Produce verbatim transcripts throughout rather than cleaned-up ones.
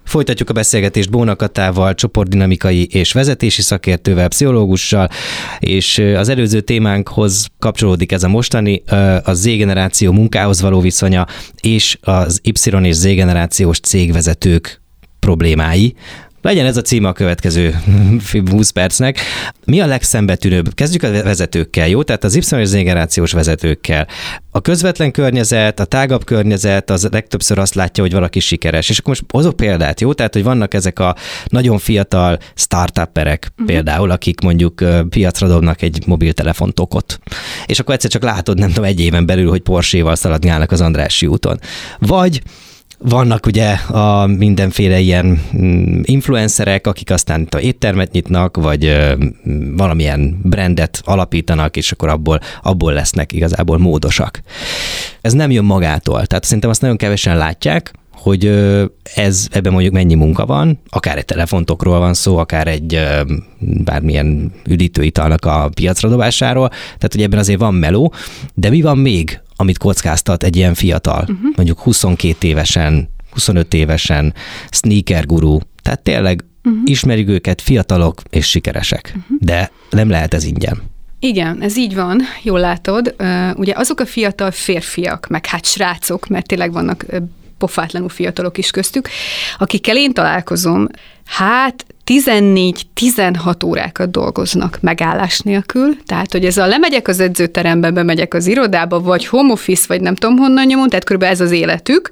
Folytatjuk a beszélgetést Bóna Katával, csoportdinamikai és vezetési szakértővel, pszichológussal, és az előző témánkhoz kapcsolódik ez a mostani, a Z-generáció munkához való viszonya, és az Y és Z-generációs cégvezetők problémái. Legyen ez a címe a következő húsz percnek. Mi a legszembetűnőbb? Kezdjük a vezetőkkel, jó? Tehát az Y és Z-generációs vezetőkkel. A közvetlen környezet, a tágabb környezet az legtöbbször azt látja, hogy valaki sikeres. És akkor most hozok példát, jó? Tehát, hogy vannak ezek a nagyon fiatal startupperek uh-huh. például, akik mondjuk piacra dobnak egy mobiltelefon tokot. És akkor egyszer csak látod, nem tudom, egy éven belül, hogy Porsche-val szaladgálnak az Andrássy úton. Vagy vannak ugye a mindenféle ilyen influencerek, akik aztán éttermet nyitnak, vagy valamilyen brandet alapítanak, és akkor abból, abból lesznek igazából módosak. Ez nem jön magától. Tehát szerintem azt nagyon kevesen látják, hogy ez, ebben mondjuk mennyi munka van, akár egy telefontokról van szó, akár egy bármilyen üdítőitalnak a piacra dobásáról, tehát hogy ebben azért van meló, de mi van még, amit kockáztat egy ilyen fiatal, uh-huh. mondjuk huszonkét évesen, huszonöt évesen, sneaker guru, tehát tényleg uh-huh. ismerjük őket, fiatalok és sikeresek, uh-huh. de nem lehet ez ingyen. Igen, ez így van, jól látod. Ugye azok a fiatal férfiak, meg hát srácok, mert tényleg vannak pofátlanul fiatalok is köztük, akikkel én találkozom, hát tizennégy-tizenhat órákat dolgoznak megállás nélkül, tehát, hogy ez a lemegyek az edzőterembe, bemegyek az irodába, vagy home office, vagy nem tudom honnan nyomon, tehát körülbelül ez az életük,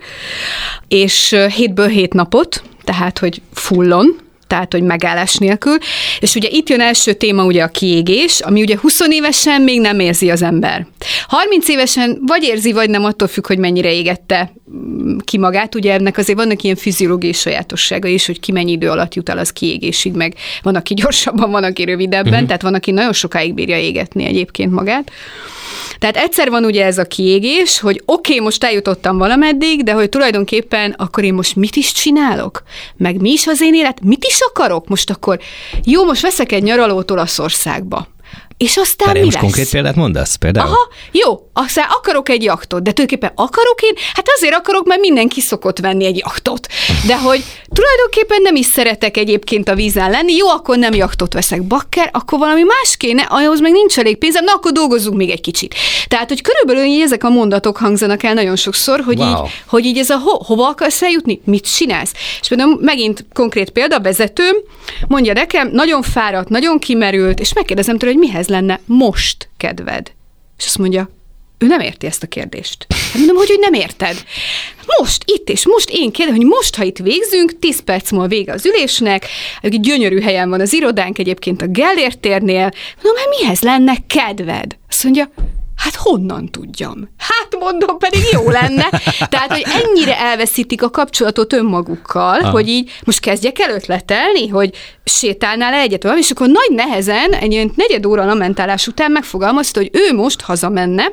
és hétből hét napot, tehát, hogy fullon, tehát, hogy megállás nélkül, és ugye itt jön első téma ugye a kiégés, ami ugye húsz évesen még nem érzi az ember. harminc évesen vagy érzi, vagy nem, attól függ, hogy mennyire égette ki magát, ugye ennek azért vannak ilyen fiziológiai sajátossága is, hogy ki mennyi idő alatt jut el az kiégésig, meg van, aki gyorsabban, van, aki rövidebben, uh-huh. tehát van, aki nagyon sokáig bírja égetni egyébként magát. Tehát egyszer van ugye ez a kiégés, hogy oké, okay, most eljutottam valameddig, de hogy tulajdonképpen akkor én most mit is csinálok? Meg mi is az én élet? Mit is akarok? Most akkor jó, most veszek egy nyaralót Olaszországba. És aztán Pár, mi most lesz? konkrét példát mondasz például? Aha, jó, aztán akarok egy jachtot, de tulajdonképpen akarok én? Hát azért akarok, mert mindenki szokott venni egy jachtot. De hogy tulajdonképpen nem is szeretek egyébként a vízen lenni, jó, akkor nem jachtot veszek, bakker, akkor valami más kéne, ahhoz meg nincs elég pénzem, na akkor dolgozzunk még egy kicsit. Tehát, hogy körülbelül így ezek a mondatok hangzanak el nagyon sokszor, hogy, wow. így, hogy így ez a ho, hova akarsz eljutni, mit csinálsz? És például megint konkrét példa, vezetőm mondja nekem, nagyon fáradt, nagyon kimerült, és megkérdezem tőle, hogy mihez lenne most kedved. És azt mondja, ő nem érti ezt a kérdést. Hát mondom, hogy, hogy nem érted. Most, itt és most én kérdezem, hogy most, ha itt végzünk, tíz perc múlva vége az ülésnek, egy gyönyörű helyen van az irodánk, egyébként a Gellért térnél, mondom, hát mihez lenne kedved? Azt mondja, hát honnan tudjam? Hát mondom, pedig jó lenne. Tehát, hogy ennyire elveszítik a kapcsolatot önmagukkal, ah. hogy így most kezdjek el ötletelni, hogy sétálnál el egyet valami, és akkor nagy nehezen, egy ilyen negyed óra lamentálás után megfogalmazta, hogy ő most hazamenne,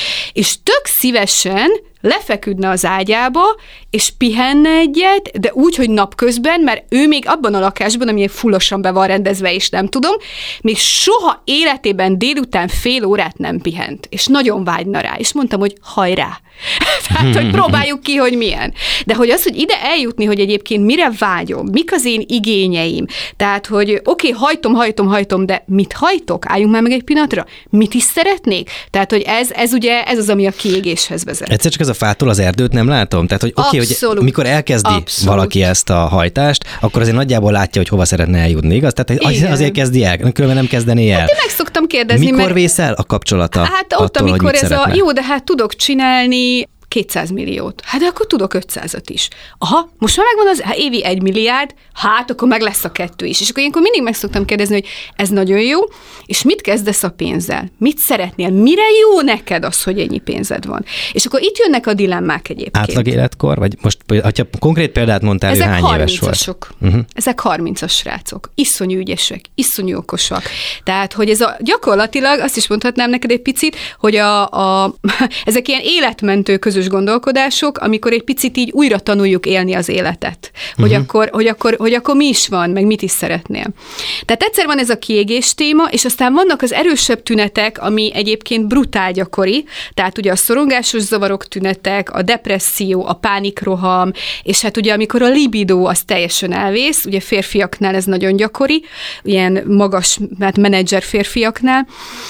és tök szívesen lefeküdne az ágyába, és pihenne egyet, de úgy, hogy napközben, mert ő még abban a lakásban, ami fullosan be van rendezve, és nem tudom, még soha életében délután fél órát nem pihent, és nagyon vágyna rá, és mondtam, hogy hajrá! Tehát, hogy próbáljuk ki, hogy milyen. De hogy az, hogy ide eljutni, hogy egyébként mire vágyom, mik az én igényeim, tehát, hogy oké, okay, hajtom, hajtom, hajtom, de mit hajtok? Álljunk már meg egy pillanatra. Mit is szeretnék? Tehát, hogy ez, ez ugye, ez az, ami a kiégéshez vezet. Egyszer csak ez a fától az erdőt nem látom? Tehát, hogy oké, okay, hogy mikor elkezdi Abszolút. valaki ezt a hajtást, akkor azért nagyjából látja, hogy hova szeretne eljutni, igaz? Tehát azért, azért kezdi el, különben nem kezdené el. Hát én meg szoktam kérdezni, mikor mert... vész el a kapcsolata? Hát ott, attól, amikor ez szeretne. a jó, de hát tudok csinálni kétszáz milliót. Hát de akkor tudok ötszázat is. Aha, most már megvan az hát évi egy milliárd, hát akkor meg lesz a kettő is. És akkor ilyenkor mindig meg szoktam kérdezni, hogy ez nagyon jó, és mit kezdesz a pénzzel? Mit szeretnél? Mire jó neked az, hogy ennyi pénzed van? És akkor itt jönnek a dilemmák egyébként. Átlag életkor? Vagy most, ha konkrét példát mondtál, hogy hány éves volt? Uh-huh. Ezek harmincas srácok. Iszonyú ügyesek, iszonyú okosak. Tehát, hogy ez a gyakorlatilag, azt is mondhatnám neked egy picit, hogy a, a, ezek ilyen életmentő közös közös gondolkodások, amikor egy picit így újra tanuljuk élni az életet. Hogy, uh-huh. akkor, hogy, akkor, hogy akkor mi is van, meg mit is szeretnél. Tehát egyszer van ez a kiégés téma, és aztán vannak az erősebb tünetek, ami egyébként brutál gyakori, tehát ugye a szorongásos zavarok tünetek, a depresszió, a pánikroham, és hát ugye amikor a libido az teljesen elvész, ugye férfiaknál ez nagyon gyakori, ilyen magas, hát menedzser férfiaknál,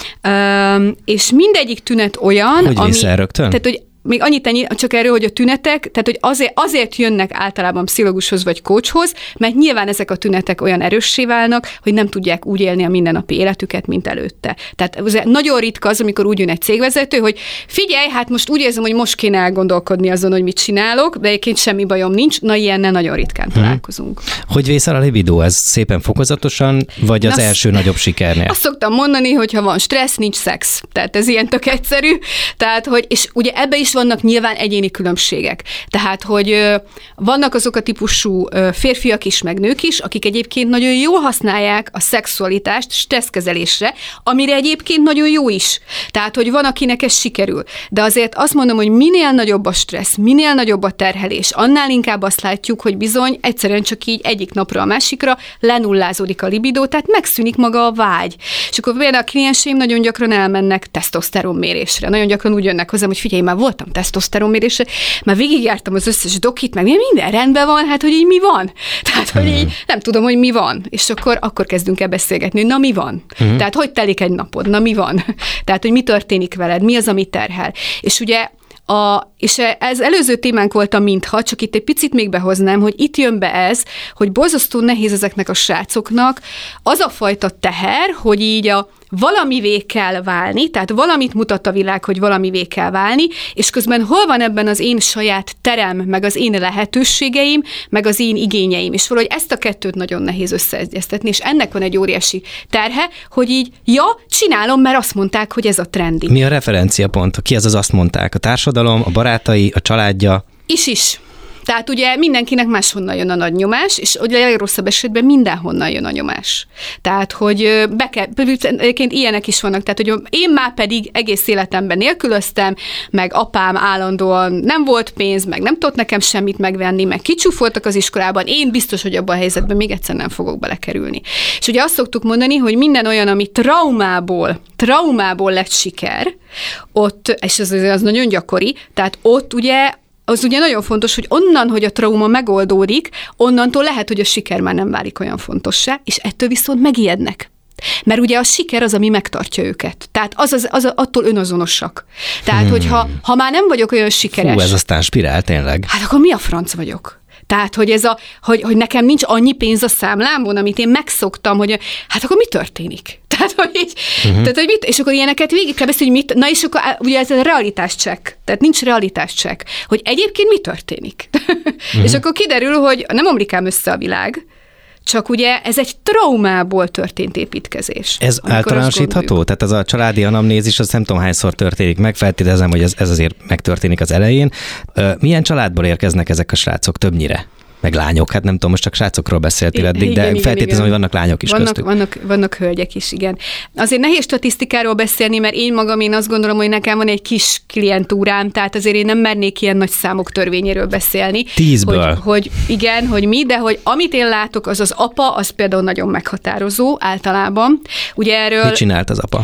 um, és mindegyik tünet olyan, hogy ami... rögtön? Tehát, hogy még annyit ennyi, csak erről, hogy a tünetek, tehát hogy azért, azért jönnek általában pszichológushoz vagy coachhoz, mert nyilván ezek a tünetek olyan erőssé válnak, hogy nem tudják úgy élni a mindennapi életüket, mint előtte. Tehát nagyon ritka az, amikor úgy jön egy cégvezető, hogy figyelj, hát most úgy érzem, hogy most kéne elgondolkodni azon, hogy mit csinálok, de egyébként semmi bajom nincs, na ilyennel nagyon ritkán hmm. találkozunk. Hogy vészel a libido? Ez szépen fokozatosan, vagy az na, első nagyobb sikernél? Azt szoktam mondani, hogy ha van stressz, nincs szex. Tehát ez ilyen tök egyszerű. Tehát, hogy, és ugye ebbe is vannak nyilván egyéni különbségek. Tehát, hogy vannak azok a típusú férfiak is, meg nők is, akik egyébként nagyon jól használják a szexualitást stresszkezelésre, amire egyébként nagyon jó is. Tehát, hogy van, akinek ez sikerül. De azért azt mondom, hogy minél nagyobb a stressz, minél nagyobb a terhelés, annál inkább azt látjuk, hogy bizony egyszerűen csak így egyik napra a másikra lenullázódik a libido, tehát megszűnik maga a vágy. És akkor például a klienseim nagyon gyakran elmennek tesztoszteronmérésre. Nagyon gyakran úgy jönnek hozzám, hogy figyelj, már voltam tesztoszteronmérésre, már végigjártam az összes dokit, meg minden rendben van, hát hogy így mi van? Tehát, hogy így nem tudom, hogy mi van. És akkor, akkor kezdünk el beszélgetni, hogy na mi van? Uh-huh. Tehát, hogy telik egy napod? Na mi van? Tehát, hogy mi történik veled? Mi az, ami terhel? És ugye A, és ez előző témánk volt a mintha, csak itt egy picit még behoznám, hogy itt jön be ez, hogy borzasztó nehéz ezeknek a srácoknak az a fajta teher, hogy így a valamivé kell válni, tehát valamit mutat a világ, hogy valamivé kell válni, és közben hol van ebben az én saját terem, meg az én lehetőségeim, meg az én igényeim, és valahogy ezt a kettőt nagyon nehéz összeegyeztetni, és ennek van egy óriási terhe, hogy így, ja, csinálom, mert azt mondták, hogy ez a trendi. Mi a referenciapont? Ki az az azt mondták? A társadalom, a barátai, a családja? Is is. Tehát ugye mindenkinek máshonnan jön a nagy nyomás, és ugye a legrosszabb esetben mindenhonnan jön a nyomás. Tehát, hogy be kell, egyébként ilyenek is vannak, tehát, hogy én már pedig egész életemben nélkülöztem, meg apám állandóan nem volt pénz, meg nem tudott nekem semmit megvenni, meg kicsúfoltak az iskolában, én biztos, hogy abban a helyzetben még egyszer nem fogok belekerülni. És ugye azt szoktuk mondani, hogy minden olyan, ami traumából, traumából lett siker, ott, és az, az nagyon gyakori, tehát ott ugye az ugye nagyon fontos, hogy onnan, hogy a trauma megoldódik, onnantól lehet, hogy a siker már nem válik olyan fontossá, és ettől viszont megijednek. Mert ugye a siker az, ami megtartja őket. Tehát az, az, az attól önazonosak. Tehát, hmm. hogyha ha már nem vagyok olyan sikeres... Hú, ez aztán spirál tényleg. Hát akkor mi a franc vagyok? Tehát, hogy, ez a, hogy, hogy nekem nincs annyi pénz a számlámon, amit én megszoktam, hogy hát akkor mi történik? Tehát, hogy így, uh-huh. tehát, hogy mit, és akkor ilyeneket végig kell beszélni, hogy mit, na és akkor ugye ez a realitáscheck, tehát nincs realitáscheck, hogy egyébként mi történik. Uh-huh. És akkor kiderül, hogy nem omlik ám össze a világ, csak ugye ez egy traumából történt építkezés. Ez általánosítható? Tehát ez a családi anamnézis, az nem tudom hányszor történik meg, feltételezem, hogy ez, ez azért megtörténik az elején. Milyen családból érkeznek ezek a srácok többnyire? Meg lányok, hát nem tudom, most csak srácokról beszéltél eddig, de feltételezem, hogy vannak lányok is vannak, köztük. Vannak, vannak hölgyek is, igen. Azért nehéz statisztikáról beszélni, mert én magam, én azt gondolom, hogy nekem van egy kis klientúrám, tehát azért én nem mernék ilyen nagy számok törvényéről beszélni. Tízből. Hogy, hogy igen, hogy mi, de hogy amit én látok, az az apa, az például nagyon meghatározó általában. Ugye erről... Mit csinált az apa?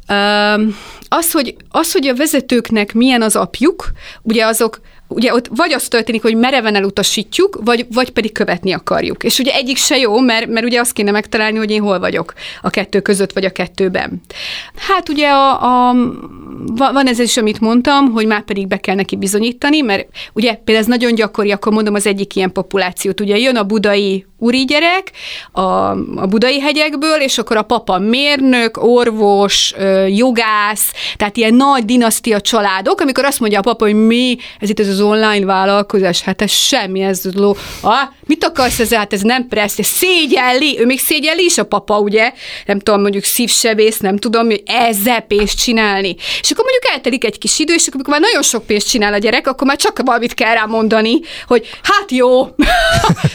Az, hogy, az, hogy a vezetőknek milyen az apjuk, ugye azok ugye ott vagy az történik, hogy mereven elutasítjuk, vagy, vagy pedig követni akarjuk. És ugye egyik se jó, mert, mert ugye azt kéne megtalálni, hogy én hol vagyok a kettő között, vagy a kettőben. Hát ugye a, a, van ez is, amit mondtam, hogy már pedig be kell neki bizonyítani, mert ugye például ez nagyon gyakori, akkor mondom az egyik ilyen populációt. Ugye jön a budai úri gyerek a, a budai hegyekből, és akkor a papa mérnök, orvos, jogász, tehát ilyen nagy dinasztia családok, amikor azt mondja a papa, hogy mi, ez itt ez az online vállalkozás, hát ez semmi, ez ló. Ah, mit akarsz ezzel? Hát ez nem pressz, ez szégyelli, ő még szégyelli is a papa, ugye? Nem tudom, mondjuk szívsebész, nem tudom, hogy ezzel pénzt csinálni. És akkor mondjuk eltelik egy kis idő, és akkor már nagyon sok pénzt csinál a gyerek, akkor már csak valamit kell rá mondani, hogy hát jó,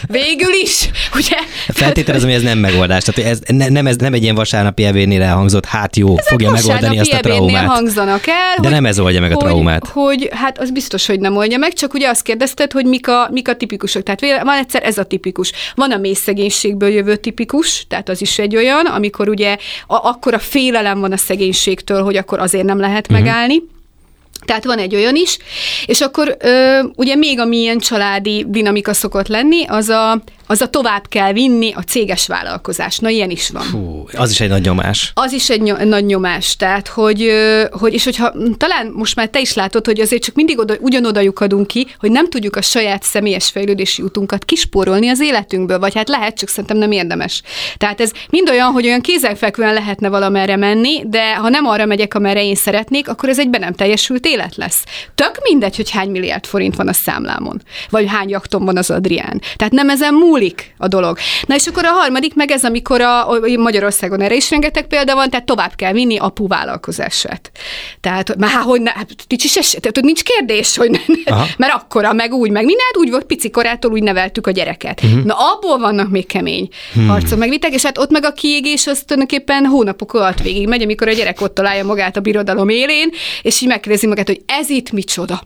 Végül is, ugye? Feltételezem, hogy ez nem megoldás. Tehát ez ne, nem, ez nem egy ilyen vasárnapi ebédnél elhangzott, hát jó, ezek fogja megoldani azt a traumát. Hangzanak el, de hogy, nem ez oldja meg hogy, a traumát. Hogy, hát az biztos, hogy nem oldja meg, csak ugye azt kérdezted, hogy mik a, mik a tipikusok. Tehát van egyszer ez a tipikus. Van a mély szegénységből jövő tipikus, tehát az is egy olyan, amikor ugye a, akkor a félelem van a szegénységtől, hogy akkor azért nem lehet uh-huh. megállni. Tehát van egy olyan is, és akkor ö, ugye még ami ilyen családi dinamika szokott lenni, az a, az a tovább kell vinni a céges vállalkozás. Na, ilyen is van. Hú, az is egy nagy nyomás. Az is egy ny- nagy nyomás, tehát, hogy, hogy, és hogyha talán most már te is látod, hogy azért csak mindig oda, ugyanoda lyukadunk ki, hogy nem tudjuk a saját személyes fejlődési útunkat kispórolni az életünkből, vagy hát lehet, csak szerintem nem érdemes. Tehát ez mind olyan, hogy olyan kézenfekvően lehetne valamerre menni, de ha nem arra megyek, amerre én szeretnék, akkor ez egy be nem teljesült élet lesz. Tök mindegy, hogy hány milliárd forint van a számlámon, vagy hány jakton van az Adrián. Tehát nem ezen múlik a dolog. Na és akkor a harmadik meg ez, amikor a, a Magyarországon erre is rengeteg példa van, tehát tovább kell vinni apu vállalkozását. Tehát, már hogy ne, nincs, tehát, nincs kérdés, hogy ne, mert akkora, meg úgy, meg mindent, úgy volt pici korától, úgy neveltük a gyereket. Uh-huh. Na abból vannak még kemény hmm. harcok, meg vitek, és hát ott meg a kiégés az tulajdonképpen hónapok alatt végig megy, amikor a gyerek ott találja magát a birodalom élén, és így megkérdezi magát, hogy ez itt micsoda?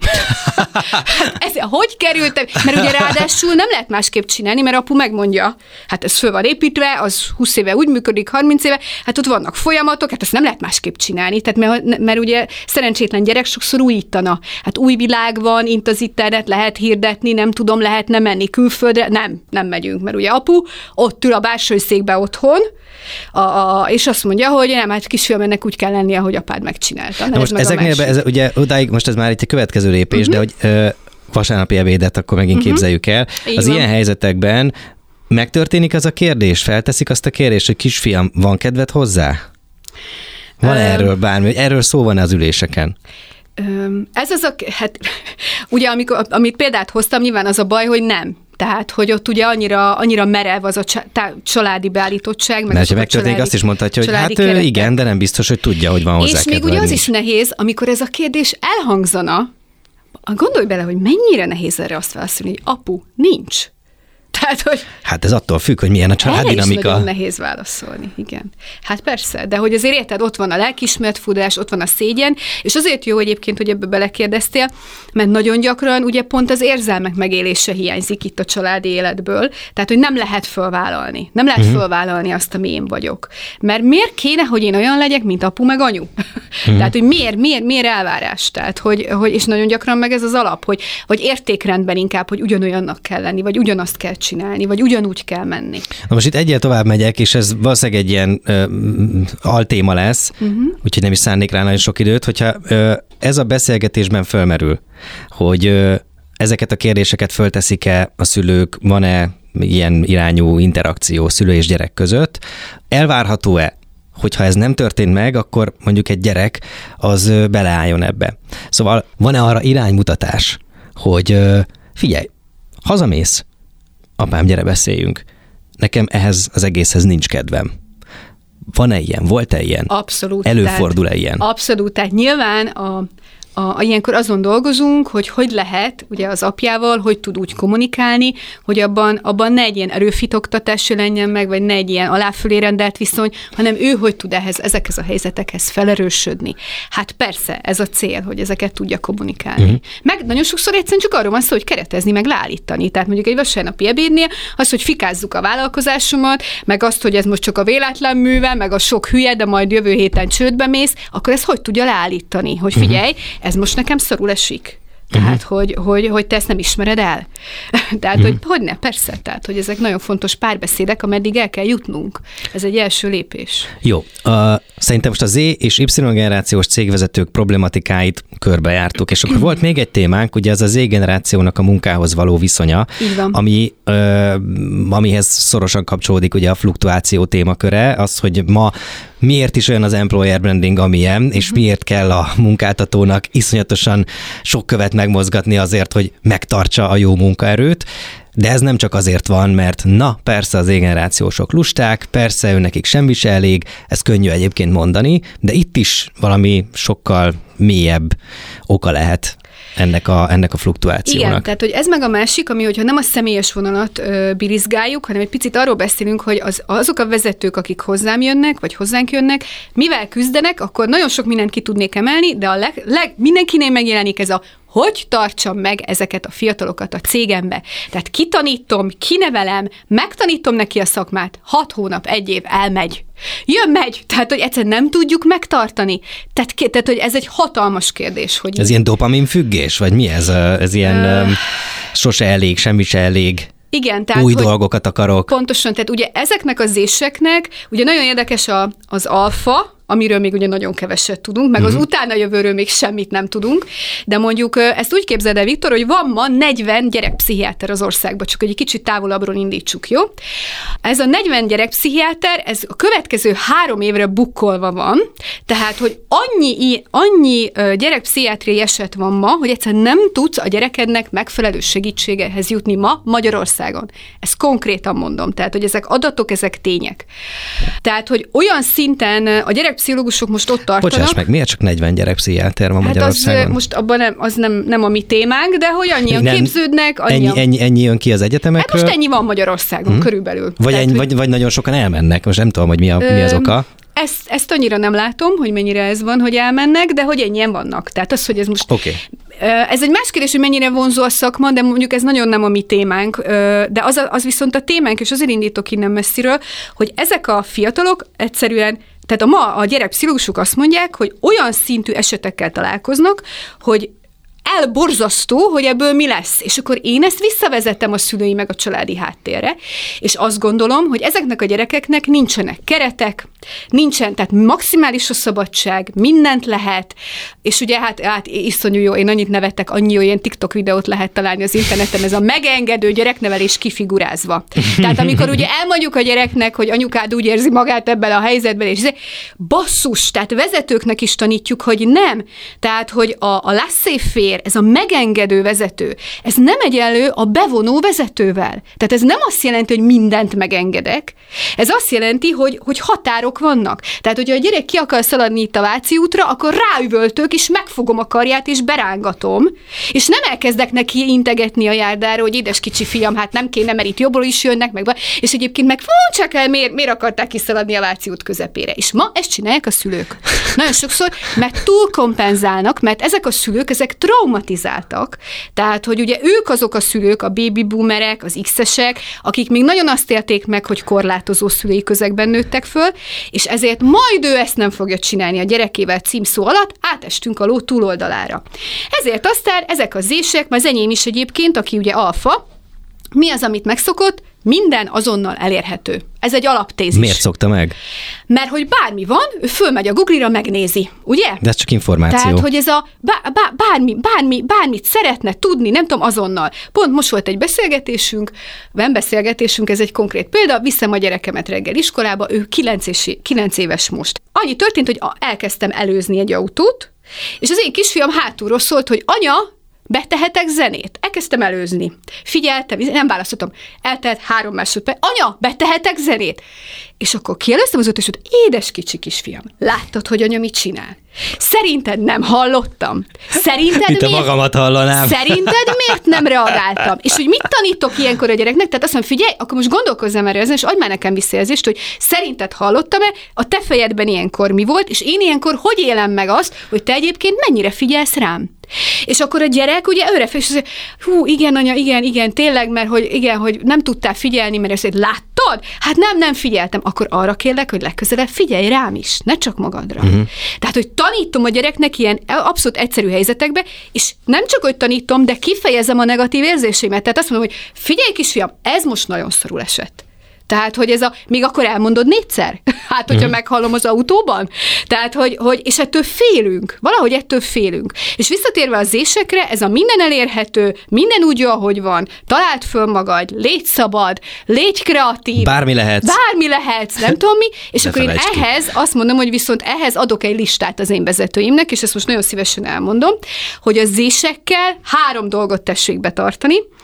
ez, hogy kerültem? Mert ugye ráadásul nem lehet másképp csinálni, mert apu megmondja, hát ez föl van építve, az húsz éve úgy működik, harminc éve, hát ott vannak folyamatok, hát ezt nem lehet másképp csinálni, tehát mert, mert ugye szerencsétlen gyerek sokszor újítana. Hát új világ van, int az internet, lehet hirdetni, nem tudom, lehetne menni külföldre, nem, nem megyünk, mert ugye apu ott ül a bársonyszékbe otthon, a, a, és azt mondja, hogy nem, hát kisfiam, ennek úgy kell lennie, hogy apád megcsinálta. Na most ezeknél, be, ez, ugye odáig most ez már itt a következő lépés, uh-huh. de hogy ö, vasárnapi ebédet akkor megint uh-huh. képzeljük el. Így az van. Ilyen helyzetekben megtörténik az a kérdés, felteszik azt a kérdést, hogy kisfiam, van kedved hozzá? Van um, erről bármi, erről szó van az üléseken? Ez az a, hát ugye amikor, amit példát hoztam, nyilván az a baj, hogy nem. Tehát, hogy ott ugye annyira, annyira merev az a családi beállítottság. Meg mert ha megtörténik, azt is mondhatja, hogy hát keretek. Igen, de nem biztos, hogy tudja, hogy van hozzá. És még ugye az is nehéz, amikor ez a kérdés elhangzana, gondolj bele, hogy mennyire nehéz erre azt válaszolni, hogy apu, nincs. Tehát, hogy hát ez attól függ, hogy milyen a családdinamika. Erre is nagyon nehéz válaszolni, igen. Hát persze, de hogy azért érted, ott van a lelkiismeretfurdalás, ott van a szégyen, és azért jó egyébként, hogy ebbe belekérdeztél, mert nagyon gyakran ugye pont az érzelmek megélése hiányzik itt a családi életből, tehát, hogy nem lehet fölvállalni. Nem lehet uh-huh. fölvállalni azt, ami én vagyok. Mert miért kéne, hogy én olyan legyek, mint apu meg anyu? Uh-huh. Tehát, hogy miért, miért, miért elvárás? Tehát, hogy, hogy, és nagyon gyakran meg ez az alap, hogy vagy értékrendben inkább, hogy ugyanolyannak kell lenni, vagy ugyanazt kell csinálni, vagy ugyanúgy kell menni. Na most itt egyel tovább megyek, és ez valószínűleg egy ilyen ö, altéma lesz, uh-huh. úgyhogy nem is szánnék rá nagyon sok időt, hogyha ö, ez a beszélgetésben fölmerül, hogy ö, ezeket a kérdéseket fölteszik-e a szülők, van-e ilyen irányú interakció szülő és gyerek között, elvárható-e, hogyha ez nem történt meg, akkor mondjuk egy gyerek az beleálljon ebbe. Szóval van-e arra iránymutatás, hogy ö, figyelj, hazamész, apám, gyere, beszéljünk. Nekem ehhez az egészhez nincs kedvem. Van-e ilyen? Volt-e ilyen? Abszolút. Előfordul-e ilyen? Abszolút. Tehát nyilván a, a, a, ilyenkor azon dolgozunk, hogy hogy lehet ugye az apjával, hogy tud úgy kommunikálni, hogy abban, abban ne egy ilyen erőfitoktatás lenjen meg, vagy ne egy ilyen aláfölé rendelt viszony, hanem ő hogy tud ehhez, ezekhez a helyzetekhez felerősödni. Hát persze, ez a cél, hogy ezeket tudja kommunikálni. Uh-huh. Meg nagyon sokszor egyszerűen csak arról van szó, hogy keretezni, meg leállítani. Tehát mondjuk egy vasárnapi ebédnél az, hogy fikázzuk a vállalkozásomat, meg azt, hogy ez most csak a véletlen műve, meg a sok hülye, de majd jövő héten csődbe mész, akkor ezt hogy tudja leállítani? Hogy figyelj, uh-huh. ez most nekem szarul esik. Tehát, uh-huh. hogy, hogy, hogy te ezt nem ismered el. Tehát, uh-huh. hogy, hogy ne, persze. Tehát, hogy ezek nagyon fontos párbeszédek, ameddig el kell jutnunk. Ez egy első lépés. Jó. Uh, szerintem most a Z és Y generációs cégvezetők problematikáit körbejártuk, és akkor volt még egy témánk, ugye az a Z generációnak a munkához való viszonya, ami, uh, amihez szorosan kapcsolódik ugye a fluktuáció témaköre, az, hogy ma miért is olyan az employer branding, amilyen, és uh-huh. miért kell a munkáltatónak iszonyatosan sok követ megmozgatni azért, hogy megtartsa a jó munkaerőt, de ez nem csak azért van, mert na, persze az Z-generációsok lusták, persze őnekik semmi se elég, ez könnyű egyébként mondani, de itt is valami sokkal mélyebb oka lehet ennek a, ennek a fluktuációnak. Igen, tehát hogy ez meg a másik, ami, hogyha nem a személyes vonalat ö, birizgáljuk, hanem egy picit arról beszélünk, hogy az, azok a vezetők, akik hozzám jönnek, vagy hozzánk jönnek, mivel küzdenek, akkor nagyon sok mindent ki tudnék emelni, de a leg, leg, mindenkinél megjelenik ez a hogy tartsam meg ezeket a fiatalokat a cégembe. Tehát kitanítom, kinevelem, megtanítom neki a szakmát, hat hónap, egy év elmegy. Jön, megy, tehát, hogy egyszerűen nem tudjuk megtartani. Tehát, tehát hogy ez egy hatalmas kérdés. Hogy ez ilyen dopamin függés, vagy mi ez? Ez ilyen uh, sose elég, semmi se elég. Igen, tehát, új dolgokat akarok. Pontosan, tehát ugye ezeknek az éseknek, ugye nagyon érdekes a, az alfa, amiről még ugye nagyon keveset tudunk, meg uh-huh. az utána jövőről még semmit nem tudunk, de mondjuk ezt úgy képzeld el, Viktor, hogy van ma negyven gyerekpszichiáter az országban, csak egy kicsit távolabbról indítsuk, jó? Ez a negyven gyerekpszichiáter, ez a következő három évre bukkolva van, tehát, hogy annyi, annyi gyerekpszichiátriai eset van ma, hogy egyszerűen nem tudsz a gyerekednek megfelelő segítségehez jutni ma Magyarországon. Ezt konkrétan mondom, tehát, hogy ezek adatok, ezek tények. Tehát, hogy olyan szinten a gyerek pszichológusok most ott tartanak. Bocsáss meg, miért csak negyven gyerekpszichiáter van hát Magyarországon? Az, most abban nem, az nem, nem a mi témánk, de hogy annyian nem, képződnek. Annyian... Ennyi, ennyi, ennyi jön ki az egyetemekről? Hát most ennyi van Magyarországon, hmm. körülbelül. Vagy, Tehát, ennyi, hogy... vagy, vagy nagyon sokan elmennek, most nem tudom, hogy mi, a, mi az oka. Ezt, ezt annyira nem látom, hogy mennyire ez van, hogy elmennek, de hogy ennyien vannak. Tehát az, hogy ez most... Okay. Ez egy más kérdés, hogy mennyire vonzó a szakma, de mondjuk ez nagyon nem a mi témánk, de az, az viszont a témánk, és azért indítok innen messziről, hogy ezek a fiatalok egyszerűen, tehát a ma a gyerekpszichológusok azt mondják, hogy olyan szintű esetekkel találkoznak, hogy elborzasztó, hogy ebből mi lesz. És akkor én ezt visszavezettem a szülői meg a családi háttérre, és azt gondolom, hogy ezeknek a gyerekeknek nincsenek keretek, nincsen, tehát maximális a szabadság, mindent lehet, és ugye hát, hát iszonyú jó, én annyit nevettek, annyi olyan TikTok videót lehet találni az interneten, ez a megengedő gyereknevelés kifigurázva. Tehát amikor ugye elmondjuk a gyereknek, hogy anyukád úgy érzi magát ebben a helyzetben, és basszus, tehát vezetőknek is tanítjuk, hogy nem. Tehát, hogy a, a laissez-faire, ez a megengedő vezető, ez nem egyenlő a bevonó vezetővel. Tehát ez nem azt jelenti, hogy mindent megengedek, ez azt jelenti, hogy, hogy határok vannak. Tehát, hogyha a gyerek ki akar szaladni itt a Váci útra, akkor ráüvöltök, és megfogom a karját, és berángatom, és nem elkezdek neki integetni a járdára, hogy édes kicsi fiam, hát nem kéne, mert itt jobbról is jönnek, meg, és egyébként meg csak el, miért, miért akarták kiszaladni a Váci út közepére. És ma ezt csinálják a szülők. Nagyon sokszor, mert túl kompenzálnak, mert ezek a szülők, ezek traumatizáltak, tehát, hogy ugye ők azok a szülők, a baby boomerek, az X-esek, akik még nagyon azt élték meg, hogy korlátozó szülői közegben nőttek föl, és ezért majd ő ezt nem fogja csinálni a gyerekével címszó alatt, átestünk a ló túloldalára. Ezért aztán ezek az zések, az enyém is egyébként, aki ugye alfa, mi az, amit megszokott? Minden azonnal elérhető. Ez egy alaptézis. Miért szokta meg? Mert hogy bármi van, ő fölmegy a Google-ra, megnézi, ugye? De ez csak információ. Tehát, hogy ez a bá, bá, bármi, bármi, bármit szeretne tudni, nem tudom, azonnal. Pont most volt egy beszélgetésünk, van beszélgetésünk, ez egy konkrét példa, viszem a gyerekemet reggel iskolába, ő kilenc éves most. Annyi történt, hogy elkezdtem előzni egy autót, és az én kisfiam hátulról szólt, hogy anya, betehetek zenét? Elkezdtem előzni. Figyeltem, nem választottam. Eltelt három másodperc. Anya, betehetek zenét? És akkor kielőztem az ötös, hogy édes kicsi kisfiam, láttad, hogy anya mit csinál? Szerinted nem hallottam? Szerinted Itt miért? magamat hallanám. Szerinted miért nem reagáltam? És hogy mit tanítok ilyenkor a gyereknek? Tehát azt mondom, figyelj, akkor most gondolkozzam erre ezen, és adj már nekem visszajelzést, hogy szerinted hallottam-e, a te fejedben ilyenkor mi volt, és én ilyenkor hogy élem meg azt, hogy te egyébként mennyire figyelsz rám? És akkor a gyerek ugye őre fel, és azt mondja, hú, igen, anya, igen, igen, tényleg, mert hogy igen, hogy nem tudtál figyelni, mert ezt láttad? Hát nem, nem figyeltem. Akkor arra kérlek, hogy legközelebb figyelj rám is, ne csak magadra. Uh-huh. Tehát, hogy tanítom a gyereknek ilyen abszolút egyszerű helyzetekbe, és nem csak, hogy tanítom, de kifejezem a negatív érzéseimet. Tehát azt mondom, hogy figyelj, kisfiam, ez most nagyon szarul esett. Tehát, hogy ez a, még akkor elmondod négyszer? Hát, hogyha uh-huh. meghallom az autóban? Tehát, hogy, hogy, és ettől félünk. Valahogy ettől félünk. És visszatérve az ésekre, ez a minden elérhető, minden úgy jó, ahogy van, találd föl magad, légy szabad, légy kreatív. Bármi lehetsz. Bármi lehetsz, nem tudom mi. És De akkor én ehhez ki. Azt mondom, hogy viszont ehhez adok egy listát az én vezetőimnek, és ezt most nagyon szívesen elmondom, hogy az ésekkel három dolgot tessék betartani.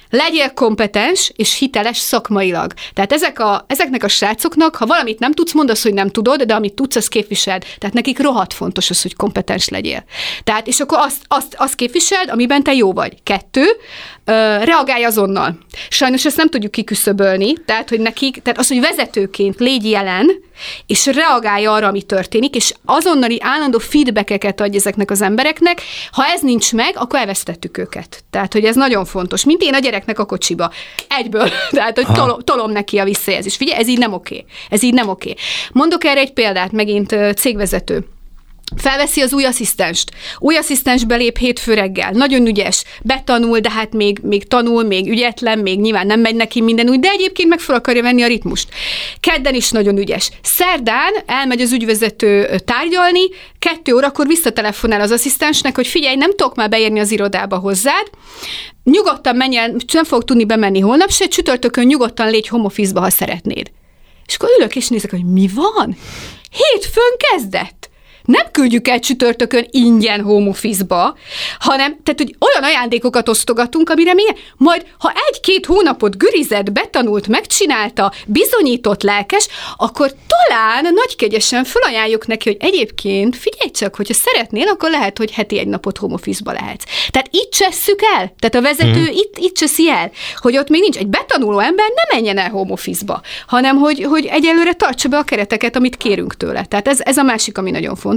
legyél kompetens és hiteles szakmailag. Tehát ezek a, ezeknek a srácoknak, ha valamit nem tudsz, mondd azt, hogy nem tudod, de amit tudsz, azt képviseld. Tehát nekik rohadt fontos az, hogy kompetens legyél. Tehát, és akkor azt, azt, azt képviseld, amiben te jó vagy. Kettő, reagálj azonnal. Sajnos ezt nem tudjuk kiküszöbölni, tehát, hogy nekik, tehát az, hogy vezetőként légy jelen, és reagálj arra, ami történik, és azonnali állandó feedbackeket adj ezeknek az embereknek. Ha ez nincs meg, akkor elvesztettük őket. Tehát, hogy ez nagyon fontos. Mint én a gyereknek a kocsiba. Egyből. Tehát, hogy tolom, tolom neki a visszajelzést. Figyelj, ez így nem oké. Ez így nem oké. Mondok erre egy példát, megint cégvezető. Felveszi az új asszisztenst. Új asszisztens belép hétfő reggel. Nagyon ügyes. Betanul, de hát még, még tanul, még ügyetlen, még nyilván nem megy neki minden úgy, de egyébként meg fel akarja venni a ritmust. Kedden is nagyon ügyes. Szerdán elmegy az ügyvezető tárgyalni, kettő órakor visszatelefonál az asszisztensnek, hogy figyelj, nem tudok már beérni az irodába hozzád, nyugodtan menj el, nem fog tudni bemenni holnap se, csütörtökön nyugodtan légy home office-ba, ha szeretnéd. És akkor ülök és nézek, hogy mi van? Hétfőn kezdett. Nem küldjük el csütörtökön ingyen home office-ba, hanem, tehát, hogy olyan ajándékokat osztogatunk, amire mi, majd, ha egy-két hónapot gürizett, betanult, megcsinálta, bizonyított, lelkes, akkor talán nagykegyesen felajánljuk neki, hogy egyébként figyelj csak, hogyha szeretnél, akkor lehet, hogy heti egy napot home office-ba lehetsz. Tehát itt csesszük el, tehát a vezető hmm. itt, itt cseszi el, hogy ott még nincs egy betanuló ember, ne menjen el home office-ba, hanem, hogy, hogy egyelőre tartsa be a kereteket, amit kérünk tőle. Tehát ez, ez a másik, ami nagyon fontos.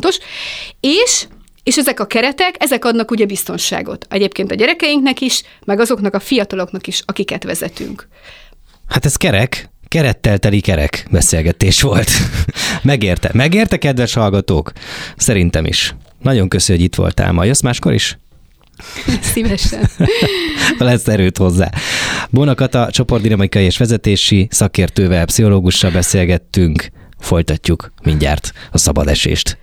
És, és ezek a keretek, ezek adnak ugye biztonságot. Egyébként a gyerekeinknek is, meg azoknak a fiataloknak is, akiket vezetünk. Hát ez kerek, kerettel teli kerek beszélgetés volt. Megérte. Megérte, kedves hallgatók? Szerintem is. Nagyon köszi, hogy itt voltál ma. Jössz máskor is? Szívesen. Lesz erőt hozzá. Bóna Kata csoportdinamikai és vezetési szakértővel, pszichológussal beszélgettünk. Folytatjuk mindjárt a szabad esést.